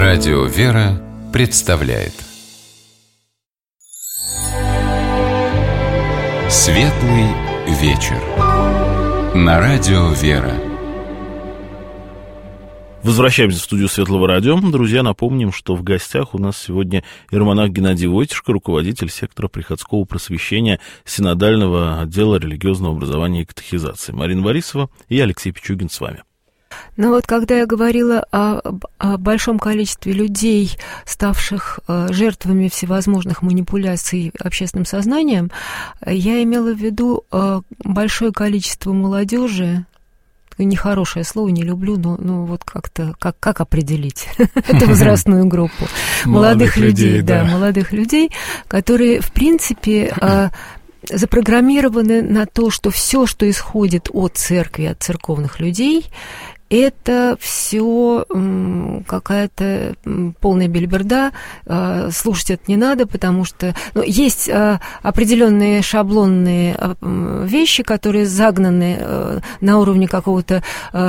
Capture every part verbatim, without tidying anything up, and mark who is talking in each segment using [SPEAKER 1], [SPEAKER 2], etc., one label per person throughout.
[SPEAKER 1] Радио «Вера» представляет Светлый вечер на Радио «Вера».
[SPEAKER 2] Возвращаемся в студию Светлого радио. Друзья, напомним, что в гостях у нас сегодня иеромонах Геннадий Войтишко, руководитель сектора приходского просвещения Синодального отдела религиозного образования и катехизации. Марина Борисова и Алексей Пичугин с вами.
[SPEAKER 3] Ну вот, когда я говорила о, о большом количестве людей, ставших э, жертвами всевозможных манипуляций общественным сознанием, я имела в виду э, большое количество молодежи. Нехорошее слово, не люблю, но, но вот как-то, как, как определить эту возрастную группу молодых людей, да, молодых людей, которые, в принципе, запрограммированы на то, что все, что исходит от церкви, от церковных людей, это все какая-то полная бельберда, слушать это не надо, потому что ну, есть определенные шаблонные вещи, которые загнаны на уровне какого-то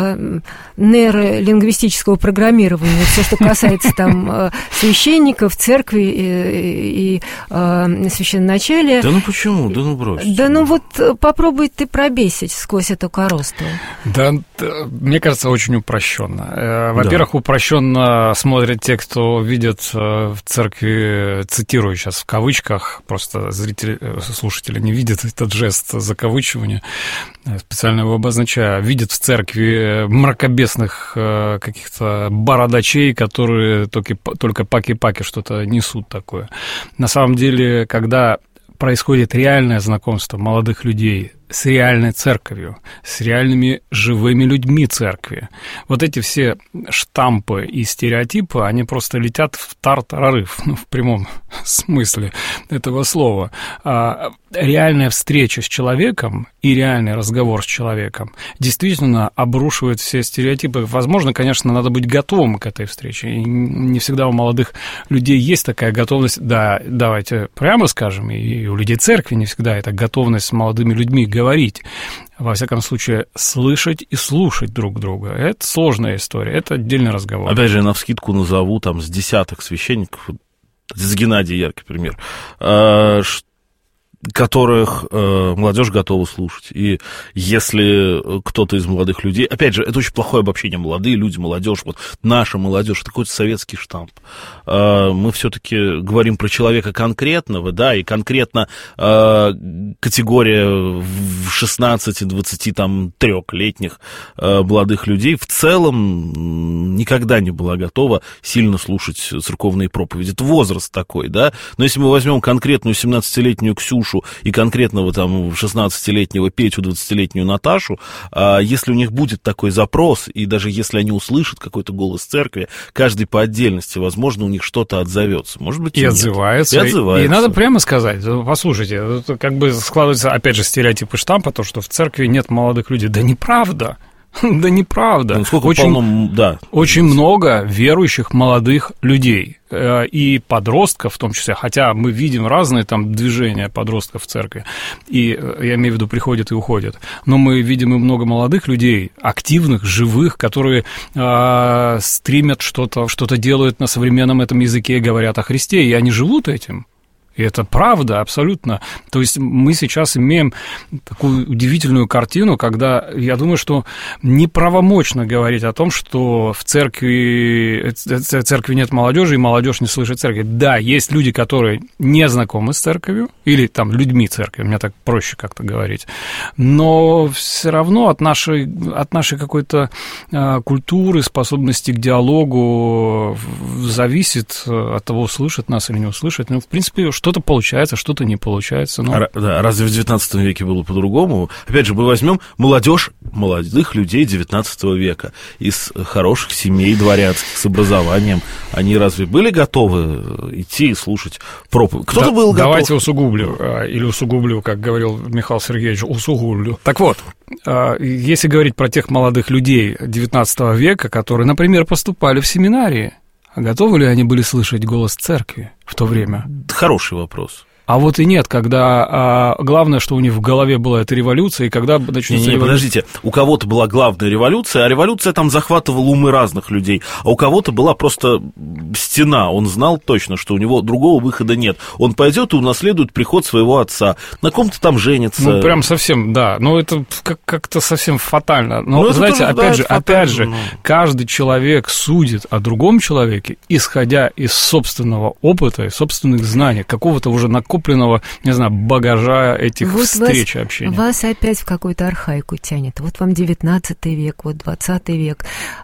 [SPEAKER 3] нейролингвистического программирования. Все, что касается там священников, церкви и, и священноначалия.
[SPEAKER 2] Да ну почему? Да ну брось.
[SPEAKER 3] Да ну вот попробуй ты пробесить сквозь эту коросту.
[SPEAKER 4] Да, мне кажется, очень упрощенно. Во-первых, да. Упрощенно смотрят те, кто видят в церкви, цитирую сейчас в кавычках, просто зрители, слушатели не видят этот жест закавычивания, специально его обозначаю, видят в церкви мракобесных каких-то бородачей, которые только, только паки-паки что-то несут такое. На самом деле, когда происходит реальное знакомство молодых людей с реальной церковью, с реальными живыми людьми церкви. Вот эти все штампы и стереотипы, они просто летят в тартарарыв, ну, в прямом смысле этого слова. А реальная встреча с человеком и реальный разговор с человеком действительно обрушивает все стереотипы. Возможно, конечно, надо быть готовым к этой встрече. И не всегда у молодых людей есть такая готовность, да, давайте прямо скажем, и у людей церкви не всегда эта готовность с молодыми людьми говорить, во всяком случае, слышать и слушать друг друга. Это сложная история, это отдельный разговор.
[SPEAKER 2] Опять же, я навскидку назову там с десяток священников, с Геннадия яркий пример, которых э, молодежь готова слушать. И если кто-то из молодых людей... Опять же, это очень плохое обобщение. Молодые люди, молодежь, вот наша молодежь, это какой-то советский штамп. Э, мы все-таки говорим про человека конкретного, да, и конкретно э, категория в шестнадцати-двадцати трёхлетних э, молодых людей в целом никогда не была готова сильно слушать церковные проповеди. Это возраст такой, да. Но если мы возьмем конкретную семнадцатилетнюю Ксюшу и конкретного там шестнадцатилетнего Петю, двадцатилетнюю Наташу, а если у них будет такой запрос, и даже если они услышат какой-то голос церкви, каждый по отдельности, возможно, у них что-то отзовется. Может быть, и, и
[SPEAKER 4] отзывается.
[SPEAKER 2] И отзывается.
[SPEAKER 4] И надо прямо сказать, послушайте, как бы складывается, опять же, стереотипы штампа, то, что в церкви нет молодых людей. Да неправда. Да неправда.
[SPEAKER 2] Ну,
[SPEAKER 4] очень,
[SPEAKER 2] полно, да.
[SPEAKER 4] очень много верующих молодых людей и подростков в том числе, хотя мы видим разные там движения подростков в церкви, и я имею в виду приходят и уходят, но мы видим и много молодых людей, активных, живых, которые э, стримят что-то, что-то делают на современном этом языке, говорят о Христе, и они живут этим. И это правда, абсолютно. То есть мы сейчас имеем такую удивительную картину, когда, я думаю, что неправомочно говорить о том, что в церкви, в церкви нет молодежи, и молодежь не слышит церкви. Да, есть люди, которые не знакомы с церковью, или там людьми церкви, мне так проще как-то говорить, но все равно от нашей, от нашей какой-то а, культуры, способности к диалогу зависит от того, услышат нас или не услышат. Ну, в принципе, что Что-то получается, что-то не получается. Но...
[SPEAKER 2] А, да, разве в девятнадцатом веке было по-другому? Опять же, мы возьмем молодежь молодых людей девятнадцатого века из хороших семей дворянских с образованием. Они разве были готовы идти и слушать проповедь? Кто-то
[SPEAKER 4] да,
[SPEAKER 2] был готов.
[SPEAKER 4] Давайте усугублю, или усугублю, как говорил Михаил Сергеевич, усугублю. Так вот, если говорить про тех молодых людей девятнадцатого века, которые, например, поступали в семинарии, готовы ли они были слышать голос церкви в то время?
[SPEAKER 2] Хороший вопрос.
[SPEAKER 4] А вот и нет, когда а, главное, что у них в голове была эта революция, и когда начнется
[SPEAKER 2] не, не,
[SPEAKER 4] революция...
[SPEAKER 2] Подождите, у кого-то была главная революция, а революция там захватывала умы разных людей, а у кого-то была просто стена, он знал точно, что у него другого выхода нет. Он пойдет и унаследует приход своего отца, на ком-то там женится.
[SPEAKER 4] Ну, прям совсем, да, ну, это как- как-то совсем фатально. Но,
[SPEAKER 2] ну,
[SPEAKER 4] знаете,
[SPEAKER 2] тоже,
[SPEAKER 4] опять
[SPEAKER 2] да,
[SPEAKER 4] же, опять же,
[SPEAKER 2] но...
[SPEAKER 4] каждый человек судит о другом человеке, исходя из собственного опыта и собственных знаний, какого-то уже накопленного, не знаю, багажа этих
[SPEAKER 3] вот
[SPEAKER 4] встреч
[SPEAKER 3] вас,
[SPEAKER 4] и общения.
[SPEAKER 3] Вас опять в какую-то архаику тянет. Вот вам девятнадцатый век, вот двадцатый век.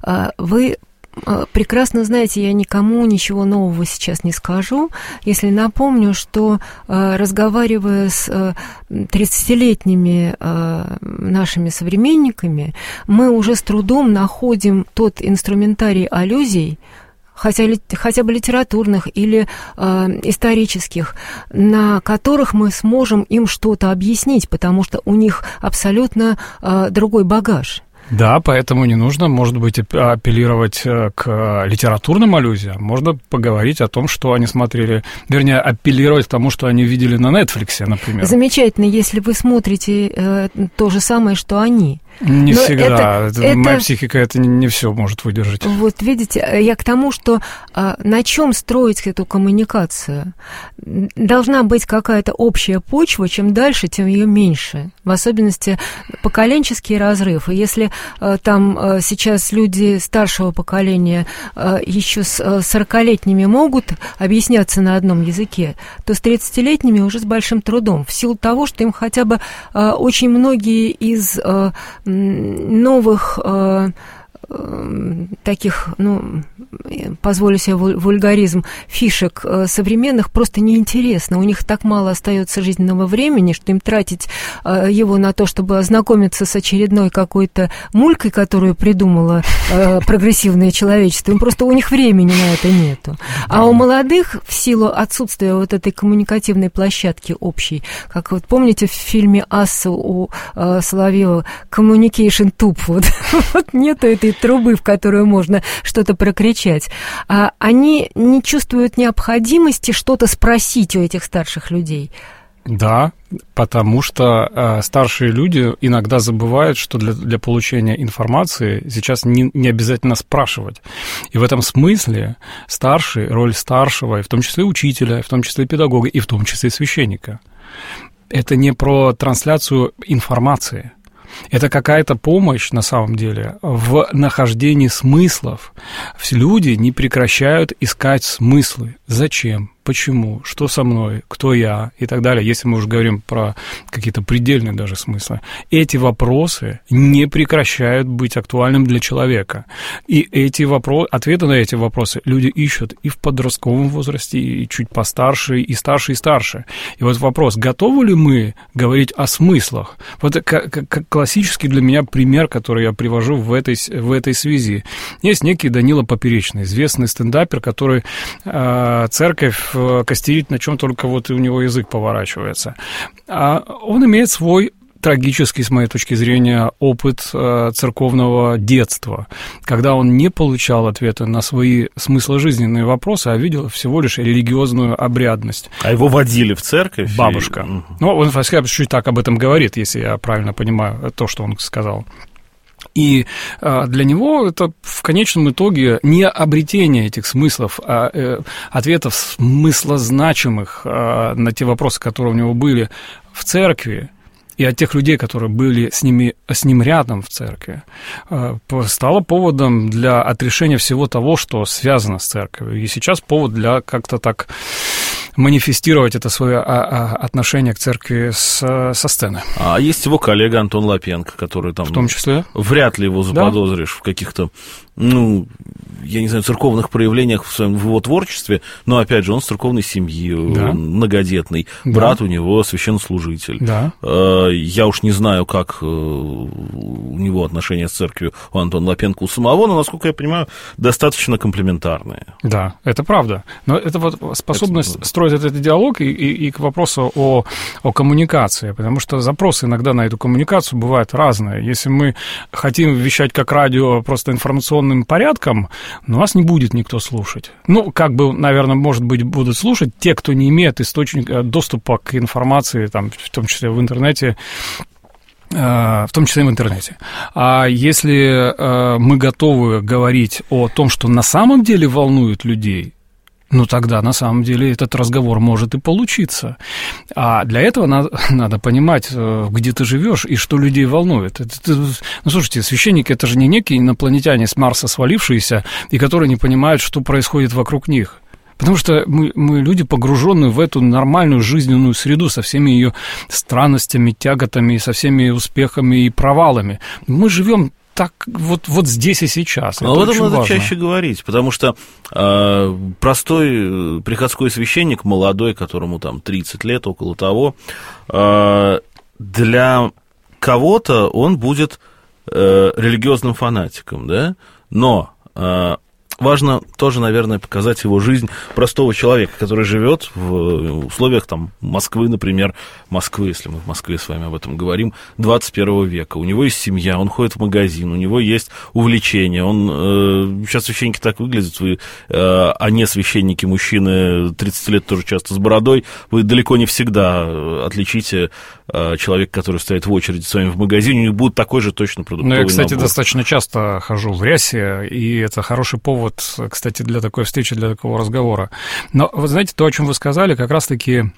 [SPEAKER 3] Вы прекрасно знаете, я никому ничего нового сейчас не скажу, если напомню, что, разговаривая с тридцатилетними нашими современниками, мы уже с трудом находим тот инструментарий аллюзий, хотя, хотя бы литературных или э, исторических, на которых мы сможем им что-то объяснить, потому что у них абсолютно э, другой багаж.
[SPEAKER 4] Да, поэтому не нужно, может быть, апеллировать к литературным аллюзиям. Можно поговорить о том, что они смотрели, вернее, апеллировать к тому, что они видели на Netflix, например.
[SPEAKER 3] Замечательно, если вы смотрите э, то же самое, что они.
[SPEAKER 4] Не
[SPEAKER 3] Но
[SPEAKER 4] всегда.
[SPEAKER 3] Это,
[SPEAKER 4] это, моя
[SPEAKER 3] это...
[SPEAKER 4] психика это не, не все может выдержать.
[SPEAKER 3] Вот видите, я к тому, что а, на чем строить эту коммуникацию? Должна быть какая-то общая почва, чем дальше, тем ее меньше. В особенности поколенческий разрыв. И если а, там а, сейчас люди старшего поколения а, еще с сорокалетними могут объясняться на одном языке, то с тридцатилетними уже с большим трудом. В силу того, что им хотя бы а, очень многие из... А, новых э, э, таких, ну, позволю себе вульгаризм, фишек э, современных просто неинтересно. У них так мало остается жизненного времени, что им тратить э, его на то, чтобы ознакомиться с очередной какой-то мулькой, которую придумало э, прогрессивное человечество, им просто у них времени на это нету. А у молодых, в силу отсутствия вот этой коммуникативной площадки общей, как вот помните в фильме «Асса» у э, Соловьева «Communication tube», вот, вот нету этой трубы, в которую можно что-то прокричать. А они не чувствуют необходимости что-то спросить у этих старших людей.
[SPEAKER 4] Да, потому что э, старшие люди иногда забывают, что для, для получения информации сейчас не, не обязательно спрашивать. И в этом смысле старший, роль старшего, и в том числе учителя, и в том числе педагога, и в том числе священника, это не про трансляцию информации. Это какая-то помощь, на самом деле, в нахождении смыслов. Люди не прекращают искать смыслы. Зачем? Почему? Что со мной? Кто я? И так далее. Если мы уже говорим про какие-то предельные даже смыслы. Эти вопросы не прекращают быть актуальным для человека. И эти вопросы, ответы на эти вопросы люди ищут и в подростковом возрасте, и чуть постарше, и старше, и старше. И вот вопрос, готовы ли мы говорить о смыслах? Вот как, как классический для меня пример, который я привожу в этой, в этой связи. Есть некий Данила Поперечный, известный стендапер, который э, церковь костерит, на чем только вот у него язык поворачивается. А он имеет свой трагический, с моей точки зрения, опыт э, церковного детства, когда он не получал ответа на свои смысложизненные вопросы, а видел всего лишь религиозную обрядность.
[SPEAKER 2] А его водили в церковь?
[SPEAKER 4] Бабушка. И... Ну, он чуть так об этом говорит, если я правильно понимаю то, что он сказал. И а, для него это в конечном итоге не обретение этих смыслов, а э, ответов смыслозначимых а, на те вопросы, которые у него были в церкви, и от тех людей, которые были с, ними, с ним рядом в церкви, стало поводом для отрешения всего того, что связано с церковью. И сейчас повод для как-то так манифестировать это свое отношение к церкви с, со сцены.
[SPEAKER 2] А есть его коллега Антон Лапенко, который там...
[SPEAKER 4] В том числе?
[SPEAKER 2] Вряд ли его заподозришь, да? В каких-то, ну, я не знаю, церковных проявлениях в своем в его творчестве, но, опять же, он с церковной семьи, да? Он многодетный, да. Брат у него священнослужитель. Да. Я уж не знаю, как у него отношения с церковью у Антона Лапенко у самого, но, насколько я понимаю, достаточно комплементарные.
[SPEAKER 4] Да, это правда. Но это вот способность это... строить построить этот диалог и, и, и к вопросу о, о коммуникации, потому что запросы иногда на эту коммуникацию бывают разные. Если мы хотим вещать как радио просто информационным порядком, ну, нас не будет никто слушать. Ну, как бы, наверное, может быть, будут слушать те, кто не имеет источника доступа к информации, там, в том числе в интернете, в том числе и в интернете. А если э, мы готовы говорить о том, что на самом деле волнует людей, ну, тогда на самом деле этот разговор может и получиться. А для этого надо, надо понимать, где ты живешь и что людей волнует. Это, это, ну, слушайте, священники — это же не некие инопланетяне с Марса свалившиеся, и которые не понимают, что происходит вокруг них. Потому что мы, мы люди, погруженные в эту нормальную жизненную среду со всеми ее странностями, тяготами, со всеми успехами и провалами. Мы живем так вот, вот здесь и сейчас.
[SPEAKER 2] Но об этом надо важно. Чаще говорить, потому что э, простой приходской священник, молодой, которому там тридцать лет, около того, э, для кого-то он будет э, религиозным фанатиком, да, но... Э, важно тоже, наверное, показать его жизнь простого человека, который живет в условиях там, Москвы, например, Москвы, если мы в Москве с вами об этом говорим, двадцать первого века. У него есть семья, он ходит в магазин, у него есть увлечения. Он, э, сейчас священники так выглядят, вы, э, а не священники, мужчины тридцать лет тоже часто с бородой, вы далеко не всегда отличите э, человека, который стоит в очереди с вами в магазине, у них будет такой же точно продуктовый
[SPEAKER 4] набор. Ну, я, кстати,
[SPEAKER 2] набор.
[SPEAKER 4] достаточно часто хожу в рясе, и это хороший повод, кстати, для такой встречи, для такого разговора. Но, вы знаете, то, о чем вы сказали, как раз-таки э,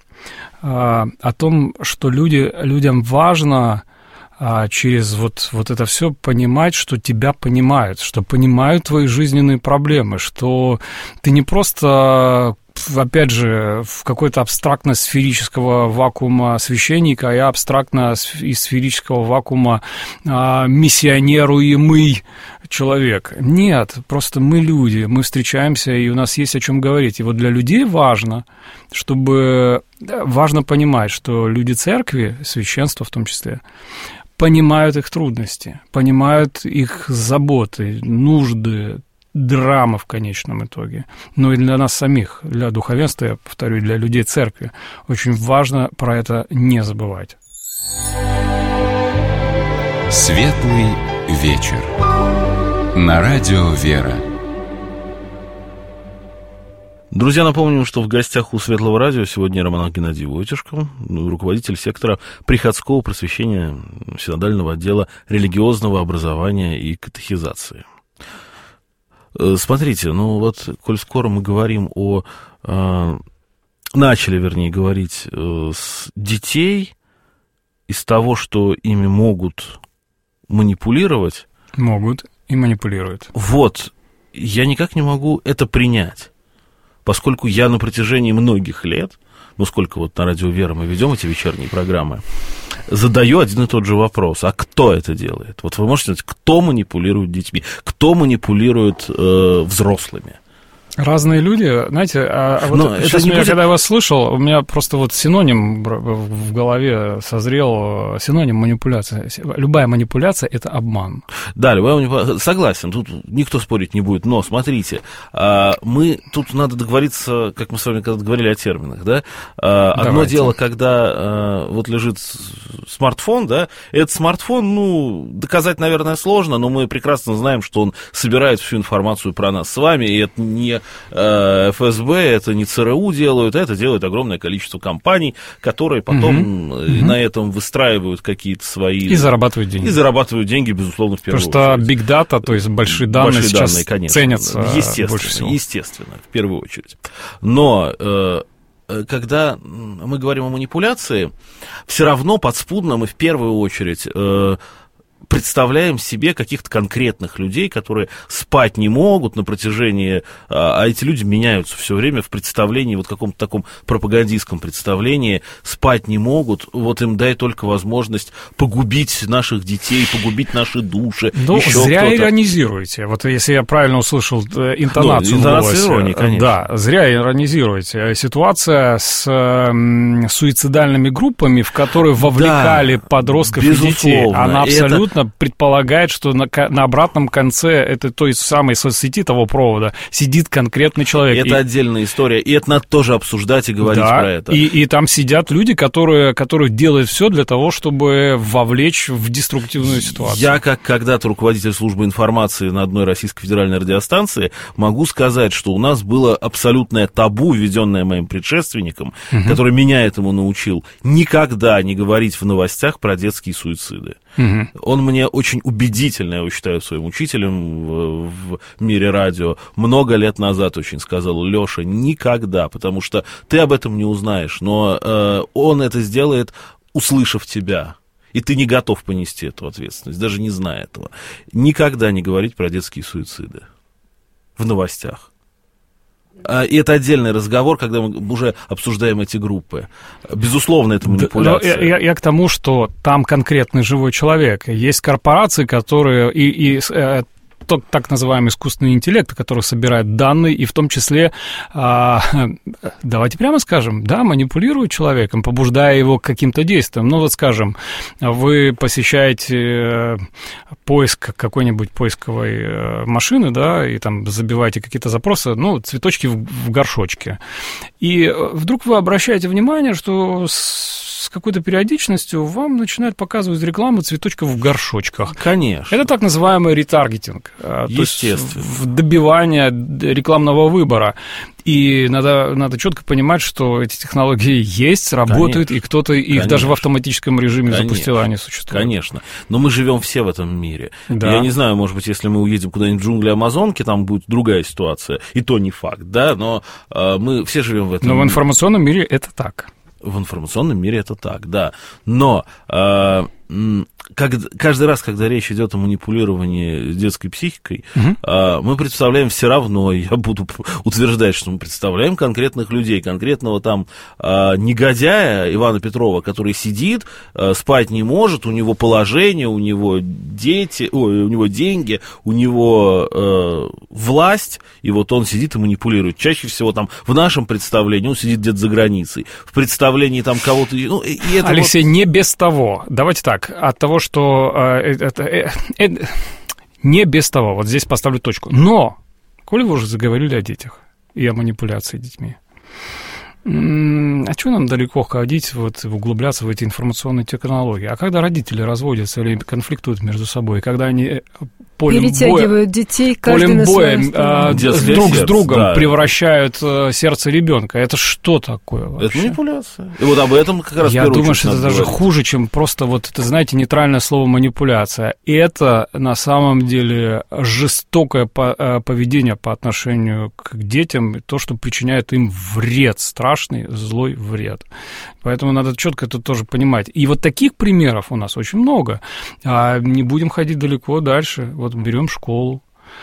[SPEAKER 4] о том, что люди, людям важно э, через вот, вот это все понимать, что тебя понимают, что понимают твои жизненные проблемы, что ты не просто... опять же, в какой-то абстрактно-сферического вакуума священника, а абстрактно из сферического вакуума а, миссионеруемый человек. Нет, просто мы люди, мы встречаемся, и у нас есть о чем говорить. И вот для людей важно, чтобы... Важно понимать, что люди церкви, священство в том числе, понимают их трудности, понимают их заботы, нужды, драма в конечном итоге. Но и для нас самих, для духовенства, я повторю, для людей церкви, очень важно про это не забывать.
[SPEAKER 1] Светлый вечер. На радио «Вера».
[SPEAKER 2] Друзья, напомним, что в гостях у Светлого радио сегодня Роман Геннадий Войтишко, руководитель сектора приходского просвещения синодального отдела религиозного образования и катехизации. Смотрите, ну вот, коль скоро мы говорим о... Э, начали, вернее, говорить э, с детей, из того, что ими могут манипулировать...
[SPEAKER 4] Могут и манипулируют.
[SPEAKER 2] Вот, я никак не могу это принять, поскольку я на протяжении многих лет, ну сколько вот на радио «Вера» мы ведем эти вечерние программы, задаю один и тот же вопрос. А кто это делает? Вот вы можете сказать, кто манипулирует детьми? Кто манипулирует э, взрослыми?
[SPEAKER 4] Разные люди, знаете, а, а вот
[SPEAKER 2] Но
[SPEAKER 4] сейчас
[SPEAKER 2] это не
[SPEAKER 4] я,
[SPEAKER 2] будет...
[SPEAKER 4] когда я вас слышал, у меня просто вот синоним в голове созрел, синоним манипуляция. Любая манипуляция – это обман.
[SPEAKER 2] Да, любая манипуляция, согласен, тут никто спорить не будет, но смотрите, мы, тут надо договориться, как мы с вами когда-то говорили о терминах, да, одно Давайте. дело, когда вот лежит смартфон, да, этот смартфон, ну, доказать, наверное, сложно, но мы прекрасно знаем, что он собирает всю информацию про нас с вами, и это не эф эс бэ, это не цэ эр у делают, это делает огромное количество компаний, которые потом угу. на этом выстраивают какие-то свои...
[SPEAKER 4] И зарабатывают деньги.
[SPEAKER 2] И зарабатывают деньги, безусловно, в первую
[SPEAKER 4] Потому
[SPEAKER 2] очередь.
[SPEAKER 4] Потому что big data, то есть большие данные большие сейчас данные, конечно, ценятся
[SPEAKER 2] естественно,
[SPEAKER 4] больше всего.
[SPEAKER 2] Естественно, в первую очередь. Но... Э, когда мы говорим о манипуляции, все равно подспудно мы в первую очередь э, представляем себе каких-то конкретных людей, которые спать не могут на протяжении... А эти люди меняются все время в представлении, вот каком-то таком пропагандистском представлении, спать не могут, вот им дай только возможность погубить наших детей, погубить наши души.
[SPEAKER 4] Ну, зря кто-то. Иронизируете. Вот если я правильно услышал интонацию
[SPEAKER 2] ну,
[SPEAKER 4] в голосе.
[SPEAKER 2] Иронии, конечно.
[SPEAKER 4] Да, зря иронизируете. Ситуация с э, суицидальными группами, в которые вовлекали да, подростков и детей, она абсолютно абсолютно предполагает, что на, на обратном конце этой той самой соцсети, того провода, сидит конкретный человек.
[SPEAKER 2] Это
[SPEAKER 4] и...
[SPEAKER 2] отдельная история, и это надо тоже обсуждать и говорить
[SPEAKER 4] да,
[SPEAKER 2] про это.
[SPEAKER 4] И, и там сидят люди, которые, которые делают все для того, чтобы вовлечь в деструктивную ситуацию.
[SPEAKER 2] Я, как когда-то руководитель службы информации на одной российской федеральной радиостанции, могу сказать, что у нас было абсолютное табу, введенное моим предшественником, угу. который меня этому научил, никогда не говорить в новостях про детские суициды. Угу. Он мне очень убедительно, я его считаю своим учителем в, в мире радио, много лет назад очень сказал: Леша, никогда, потому что ты об этом не узнаешь, но э, он это сделает, услышав тебя, и ты не готов понести эту ответственность, даже не зная этого. Никогда не говорить про детские суициды в новостях. И это отдельный разговор, когда мы уже обсуждаем эти группы. Безусловно, это манипуляция.
[SPEAKER 4] Я, я, я к тому, что там конкретный живой человек. Есть корпорации, которые... И, и, тот так называемый искусственный интеллект, который собирает данные, и в том числе, а, давайте прямо скажем, да, манипулирует человеком, побуждая его к каким-то действиям. Ну, вот скажем, вы посещаете поиск какой-нибудь поисковой машины, да, и там забиваете какие-то запросы, ну, цветочки в, в горшочке. И вдруг вы обращаете внимание, что с какой-то периодичностью вам начинают показывать рекламу цветочков в горшочках.
[SPEAKER 2] Конечно.
[SPEAKER 4] Это так называемый ретаргетинг.
[SPEAKER 2] Естественно.
[SPEAKER 4] То есть добивание рекламного выбора. И надо, надо четко понимать, что эти технологии есть, работают, конечно, и кто-то их конечно. даже в автоматическом режиме конечно. запустил, они существуют.
[SPEAKER 2] Конечно. Но мы живем все в этом мире.
[SPEAKER 4] Да.
[SPEAKER 2] Я не знаю, может быть, если мы уедем куда-нибудь в джунгли Амазонки, там будет другая ситуация. И то не факт, да, но э, мы все живем в этом
[SPEAKER 4] но
[SPEAKER 2] мире.
[SPEAKER 4] Но в информационном мире это так.
[SPEAKER 2] В информационном мире это так, да. Но э, как, каждый раз, когда речь идет о манипулировании детской психикой, угу. э, мы представляем все равно, я буду утверждать, что мы представляем конкретных людей, конкретного там э, негодяя Ивана Петрова, который сидит, э, спать не может, у него положение, у него дети, ой, у него деньги, у него э, власть, и вот он сидит и манипулирует. Чаще всего там в нашем представлении он сидит где-то за границей, в представлении там кого-то... Ну, и это
[SPEAKER 4] Алексей,
[SPEAKER 2] вот...
[SPEAKER 4] не без того. Давайте так. От того, что э, э, э, э, не без того, вот здесь поставлю точку. Но, коли вы уже заговорили о детях и о манипуляции детьми, м-м, а чего нам далеко ходить, вот, углубляться в эти информационные технологии? А когда родители разводятся или конфликтуют между собой, когда они полем
[SPEAKER 3] перетягивают
[SPEAKER 4] боя,
[SPEAKER 3] детей, каждый
[SPEAKER 4] полем
[SPEAKER 3] на
[SPEAKER 4] боя
[SPEAKER 3] а,
[SPEAKER 4] друг
[SPEAKER 2] сердце,
[SPEAKER 4] с другом
[SPEAKER 2] да.
[SPEAKER 4] превращают а, сердце ребенка. Это что такое вообще?
[SPEAKER 2] Это манипуляция. И вот об этом как раз
[SPEAKER 4] Я думаю, что это
[SPEAKER 2] говорить.
[SPEAKER 4] даже хуже, чем просто вот это, знаете, нейтральное слово манипуляция. И это на самом деле жестокое поведение по отношению к детям, то, что причиняет им вред, страшный, злой вред. Поэтому надо четко это тоже понимать. И вот таких примеров у нас очень много. А не будем ходить далеко дальше. Вот берем школу.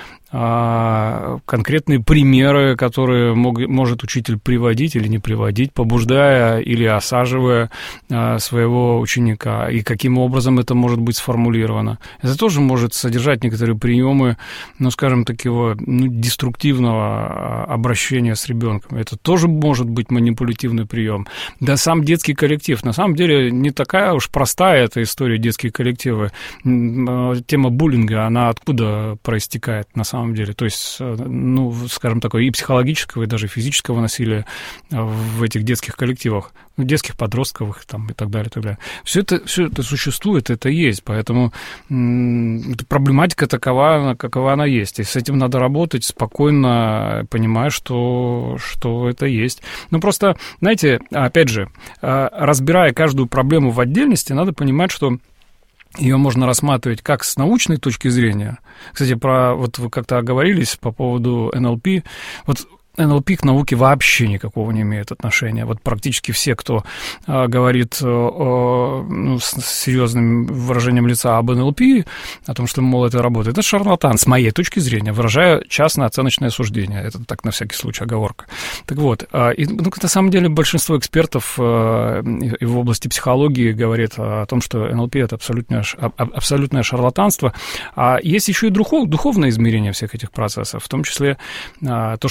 [SPEAKER 4] Конкретные примеры, которые мог, может учитель приводить или не приводить, побуждая или осаживая своего ученика, и каким образом это может быть сформулировано. Это тоже может содержать некоторые приемы, ну, скажем, такого ну, деструктивного обращения с ребенком. Это тоже может быть манипулятивный прием. Да сам детский коллектив. На самом деле не такая уж простая эта история, детские коллективы. Тема буллинга, она откуда проистекает на самом деле, то есть, ну, скажем, такое и психологического, и даже физического насилия в этих детских коллективах, в детских подростковых там, и так далее, и так далее. Все это, все это существует, это есть, поэтому м- проблематика такова, какова она есть, и с этим надо работать спокойно, понимая, что, что это есть. Ну, просто, знаете, опять же, разбирая каждую проблему в отдельности, надо понимать, что ее можно рассматривать как с научной точки зрения. Кстати, про вот вы как-то оговорились по поводу эн эл пи. Вот эн эл пи к науке вообще никакого не имеет отношения. Вот практически все, кто а, говорит а, ну, с, с серьезным выражением лица об эн эл пи, о том, что, мол, это работает, это шарлатан, с моей точки зрения, выражая частное оценочное суждение. Это так, на всякий случай, оговорка. Так вот, а, и, ну, на самом деле большинство экспертов а, и в области психологии говорит о том, что эн эл пи — это абсолютное, абсолютное шарлатанство. А есть еще и духов, духовное измерение всех этих процессов, в том числе а, то, что тот же эн эл пи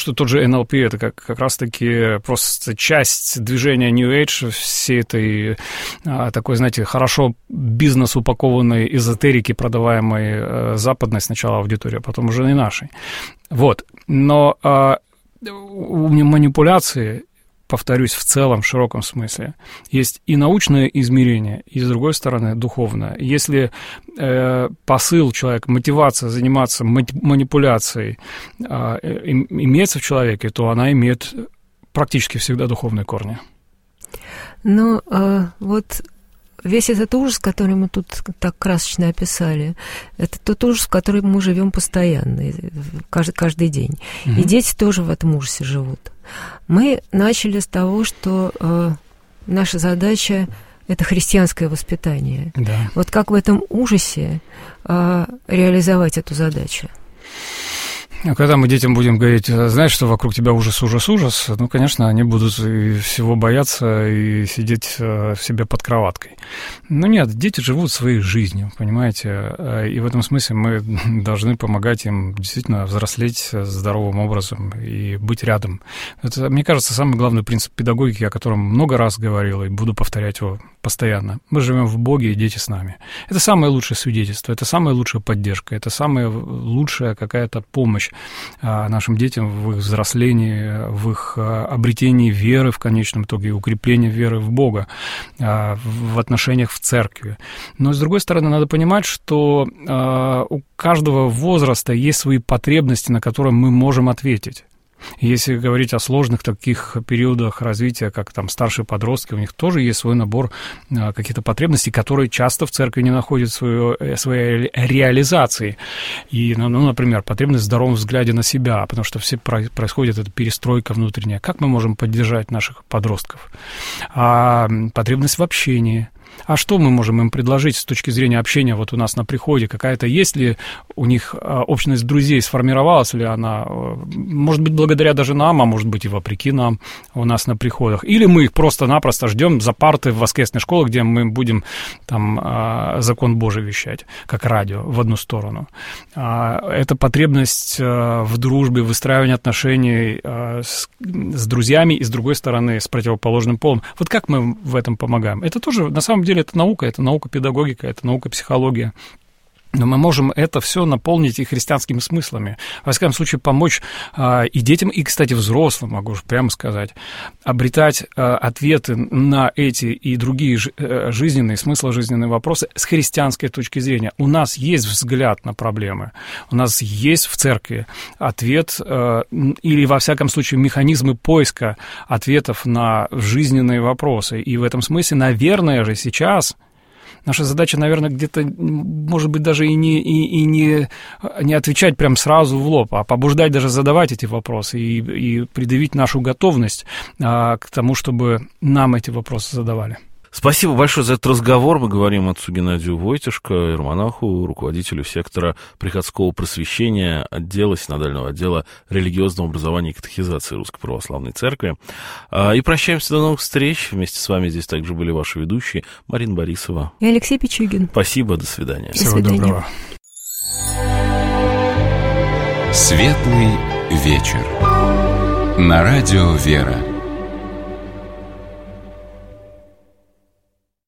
[SPEAKER 4] эн эл пи — это как, как раз-таки просто часть движения New Age, всей этой такой, знаете, хорошо бизнес упакованной эзотерики, продаваемой западной сначала аудитории, а потом уже и нашей. Вот. Но а, у манипуляции, повторюсь, в целом, в широком смысле, есть и научное измерение, и, с другой стороны, духовное. Если э, посыл человека, мотивация заниматься манипуляцией э, имеется в человеке, то она имеет практически всегда духовные корни.
[SPEAKER 3] Ну, э, вот весь этот ужас, который мы тут так красочно описали, это тот ужас, в котором мы живем постоянно, каждый, каждый день. Mm-hmm. И дети тоже в этом ужасе живут. Мы начали с того, что э, наша задача – это христианское воспитание.
[SPEAKER 4] Да.
[SPEAKER 3] Вот как в этом ужасе э, реализовать эту задачу?
[SPEAKER 4] Когда мы детям будем говорить, знаешь, что вокруг тебя ужас, ужас, ужас, ну, конечно, они будут и всего бояться и сидеть в себе под кроваткой. Но нет, дети живут своей жизнью, понимаете, и в этом смысле мы должны помогать им действительно взрослеть здоровым образом и быть рядом. Это, мне кажется, самый главный принцип педагогики, о котором много раз говорил и буду повторять его постоянно. Мы живем в Боге, и дети с нами. Это самое лучшее свидетельство, это самая лучшая поддержка, это самая лучшая какая-то помощь нашим детям в их взрослении, в их обретении веры в конечном итоге, и укреплении веры в Бога, в отношениях в церкви. Но, с другой стороны, надо понимать, что у каждого возраста есть свои потребности, на которые мы можем ответить. Если говорить о сложных таких периодах развития, как там старшие подростки, у них тоже есть свой набор а, каких-то потребностей, которые часто в церкви не находят свою, своей реализации. И, ну, например, потребность в здоровом взгляде на себя, потому что все происходит эта перестройка внутренняя. Как мы можем поддержать наших подростков? А, потребность в общении. А что мы можем им предложить с точки зрения общения вот у нас на приходе? Какая-то есть ли у них общность друзей, сформировалась ли она? Может быть, благодаря даже нам, а может быть и вопреки нам у нас на приходах. Или мы их просто-напросто ждем за парты в воскресной школе, где мы будем там закон Божий вещать, как радио, в одну сторону. Это потребность в дружбе, выстраивании отношений с, с друзьями и, с другой стороны, с противоположным полом. Вот как мы в этом помогаем? Это тоже, на самом деле, это наука, это наука-педагогика, это наука-психология. Но мы можем это все наполнить и христианскими смыслами. Во всяком случае, помочь а, и детям, и, кстати, взрослым, могу прямо сказать, обретать а, ответы на эти и другие ж, а, жизненные, смыслы жизненные вопросы с христианской точки зрения. У нас есть взгляд на проблемы, у нас есть в церкви ответ а, или, во всяком случае, механизмы поиска ответов на жизненные вопросы. И в этом смысле, наверное же, сейчас... Наша задача, наверное, где-то, может быть, даже и не, и, и не, не отвечать прям сразу в лоб, а побуждать даже задавать эти вопросы и, и предъявить нашу готовность а, к тому, чтобы нам эти вопросы задавали.
[SPEAKER 2] Спасибо большое за этот разговор. Мы говорим отцу Геннадию Войтишко, иеромонаху, руководителю сектора приходского просвещения отдела, синодального отдела религиозного образования и катехизации Русской Православной Церкви. И прощаемся, до новых встреч. Вместе с вами здесь также были ваши ведущие Марина Борисова
[SPEAKER 3] и Алексей Пичугин.
[SPEAKER 2] Спасибо, до свидания.
[SPEAKER 3] До Всего свидания. Доброго.
[SPEAKER 1] Светлый вечер. На радио «Вера».